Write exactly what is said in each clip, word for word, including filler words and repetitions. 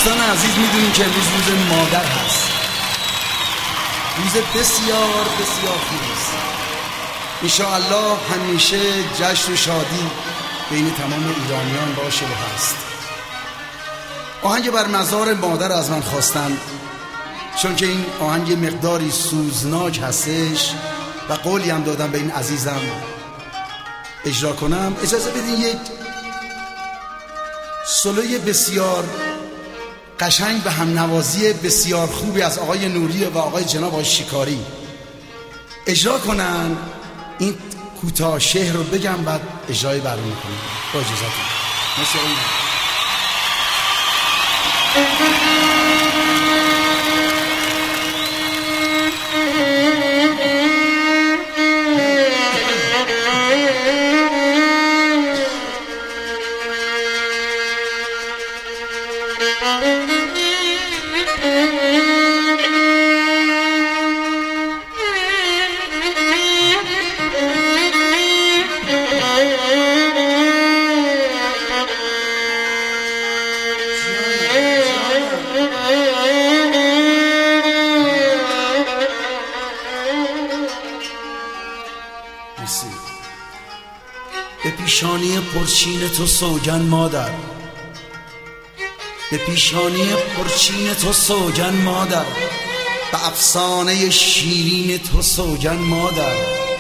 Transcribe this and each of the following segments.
دوستان عزیز میدونیم که امروز روز مادر هست، روز بسیار بسیار خوب است. انشاءالله همیشه جشن و شادی بین تمام ایرانیان باشه و هست. آهنگ بر مزار مادر از من خواستن، چون که این آهنگ مقداری سوزناک هستش و قولی هم دادم به این عزیزم اجرا کنم. اجازه بدین یک سولوی بسیار قشنگ و هم نوازی بسیار خوبی از آقای نوری و آقای جناب آقای شکاری اجرا کنن. این کوتاه شعر رو بگم بعد اجرای برنامه کنم با اجازهتون. مرسی آقای به پیشانی پرچین تو سوگن مادر، به پیشانی پرچین تو سوگن مادر، به افسانه شیرین تو سوگن مادر.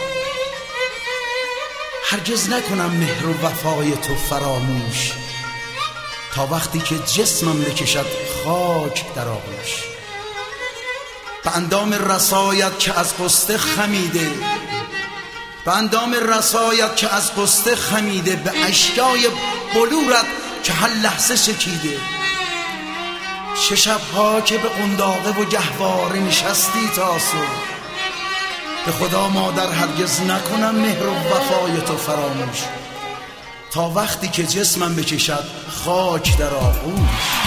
هرگز نکنم مهر و وفای تو فراموش، تا وقتی که جسمم بکشد خاک در آغوش. به اندام رسایت که از قصه خمیده، به اندام رسایت که از قصه خمیده، به اشیای بلورت که هر لحظه شکیده. چه شبها که به قنداقه و گهواره نشستی تا صبح. به خدا مادر هرگز نکنم مهر و وفای تو فراموش، تا وقتی که جسمم بکشد خاک در آغوش.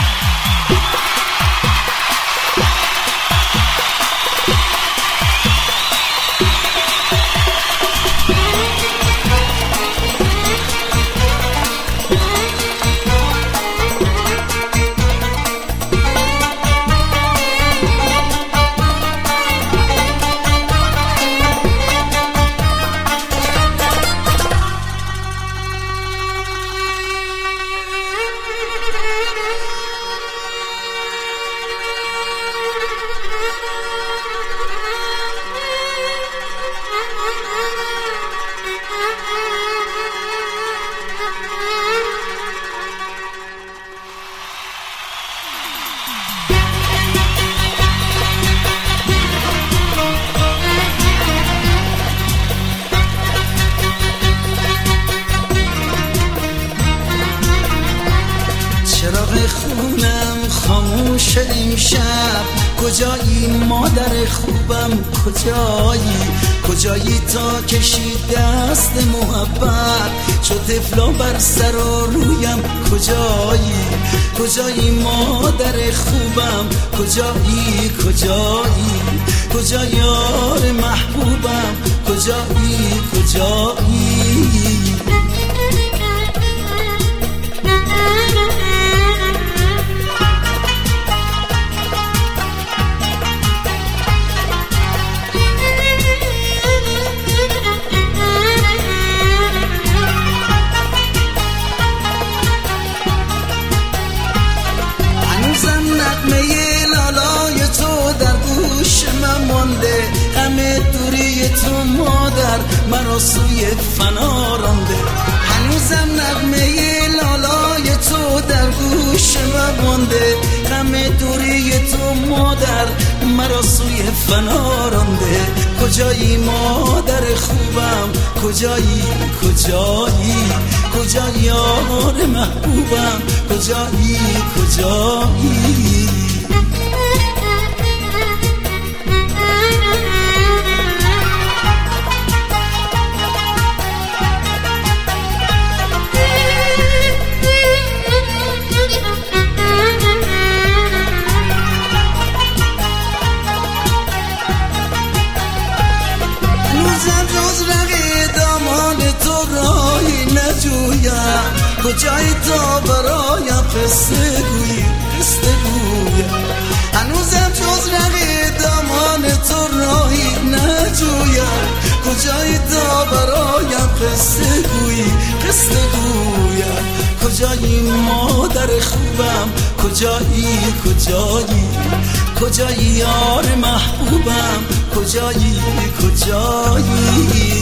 خونم خاموش امشب، کجایی مادر خوبم کجایی؟ کجایی تا کشی دست محبت، چو طفلا بر سر و رویم کجایی؟ کجایی مادر خوبم کجایی؟ کجایی کجا یار محبوبم کجایی؟ کجایی همه دوری تو مادر مرا سوی فنا رانده. هنوزم نغمه لالای تو در گوش من مانده، همه دوری تو مادر مرا سوی فنا رانده. کجایی مادر خوبم کجایی؟ کجایی کجا یار محبوبم کجایی؟ کجایی کجایی تا برایم قصه گویی؟ قصه کجایی تا برایم قصه گویی قصه گویم کجایی مادر خوبم کجایی کجایی کجایی یار محبوبم کجایی کجایی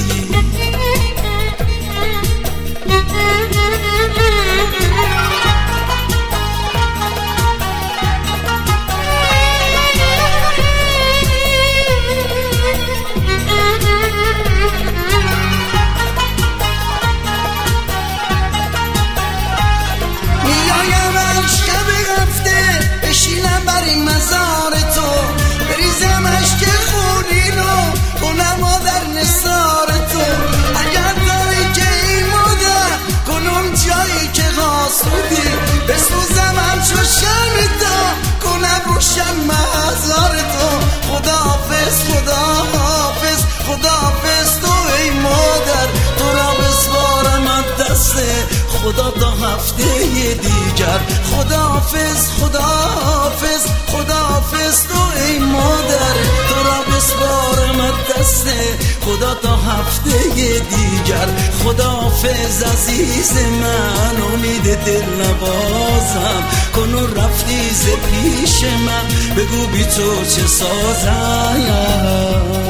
بشینم بر این مزار تو بریزم عشق خونینو اونم در نثار تو اگر داری که این مادر کنم جایی که غاسودی بسوزم همچو شرمتا کنم روشن مزار تو خدا حافظ خدا حافظ خدا حافظ تو ای مادر تو را بسپارم از دست خدا تا هفته دیگر خدا حافظ خدا حافظ خدا حافظ تو ای مادر تو را بسپارم از دست خدا تا هفته دیگر خدا حافظ عزیز من امید دل نبازم کنون رفتی ز پیش من بگو بی تو چه سازم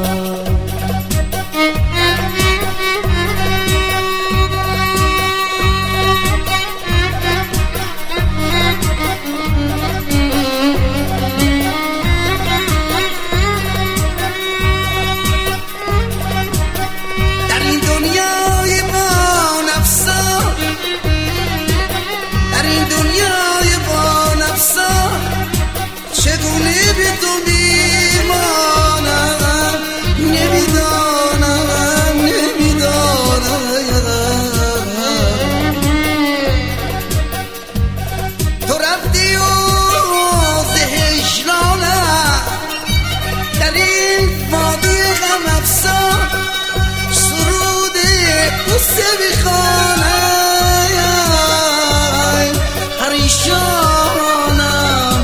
پریشانم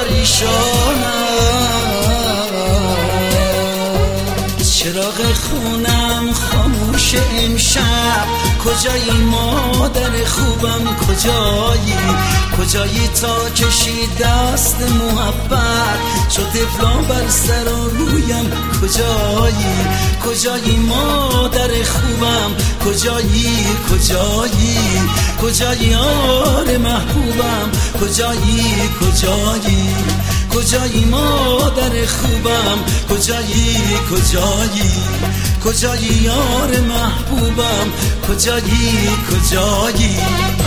پریشانم چراغ خونم خاموش امشب کجایی مادر خوبم کجایی کجایی تا کشی دست محبت شد طفلان بر سر و رویم کجایی کجایی مادر خوبم کجایی کجایی کجایی یار محبوبم کجایی کجایی کجایی مادر خوبم کجایی کجایی کجایی یار محبوبم کجایی کجایی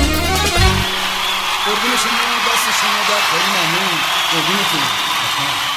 قربون شما دست شما در خیلی ممنون قربونتون